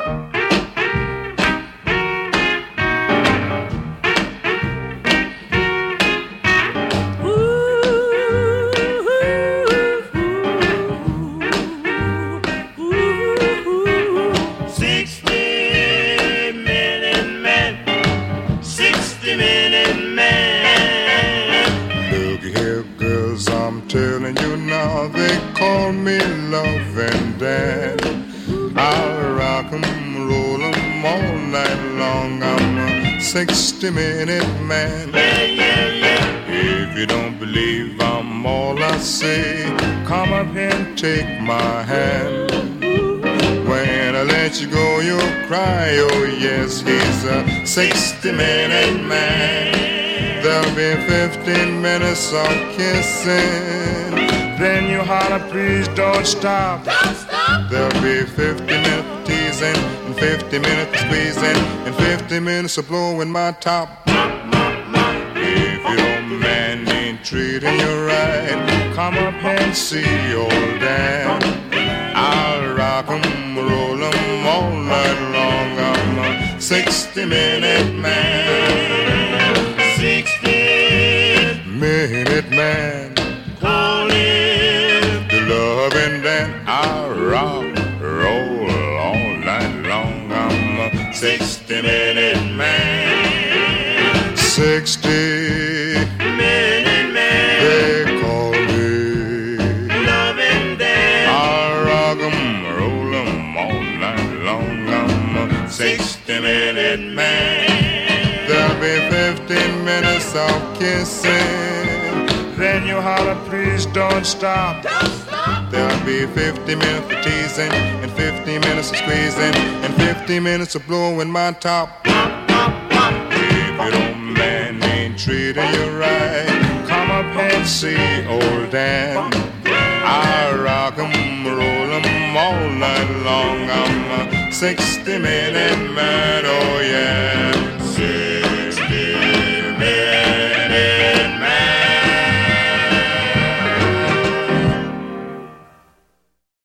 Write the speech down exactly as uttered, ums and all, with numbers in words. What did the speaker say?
sixty-minute man. If you don't believe I'm all I say, come up and take my hand. When I let you go, you'll cry. Oh yes, he's a sixty-minute man. There'll be fifteen minutes of kissing. Then you holler, please don't stop. Don't stop. There'll be fifty minutes of teasing, and fifty minutes of squeezing, and fifty minutes of blowing my top. If your man ain't treating you right, come up and see old Dan. I'll rock 'em, roll 'em all night long. I'm a sixty-minute man. Sixty-minute man. Call it the loving Dan. I'll rock, roll all night long. I'm a sixty-minute man. Sixty-minute man. They call me loving Dan. I'll rock 'em, roll 'em all night long. I'm a sixty-minute man. There'll be fifteen minutes of kissing. Then you holler, please don't stop. Don't stop. There'll be fifty minutes of teasing, and fifty minutes of squeezing, and fifty minutes of blowing my top. If your man ain't treating you right, come up and see old Dan. I'll rock 'em, roll 'em all night long. I'm a sixty-minute man, oh yeah.